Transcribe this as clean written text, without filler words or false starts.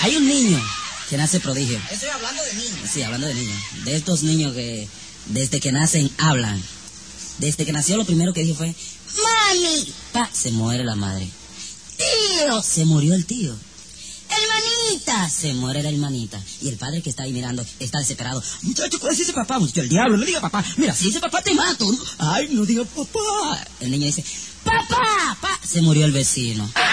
Hay un niño que nace prodigio. Estoy hablando de niños. Sí, hablando de niños. De estos niños que desde que nacen hablan. Desde que nació lo primero que dijo fue, mami. Pa, se muere la madre. Tío, se murió el tío. Hermanita, se muere la hermanita. Y el padre que está ahí mirando está desesperado. Muchacho, ¿cuál es ese papá? Muchacho, el diablo, no diga papá. Mira, si dice papá te mato. Ay, no diga papá. El niño dice, papá, pa. Se murió el vecino.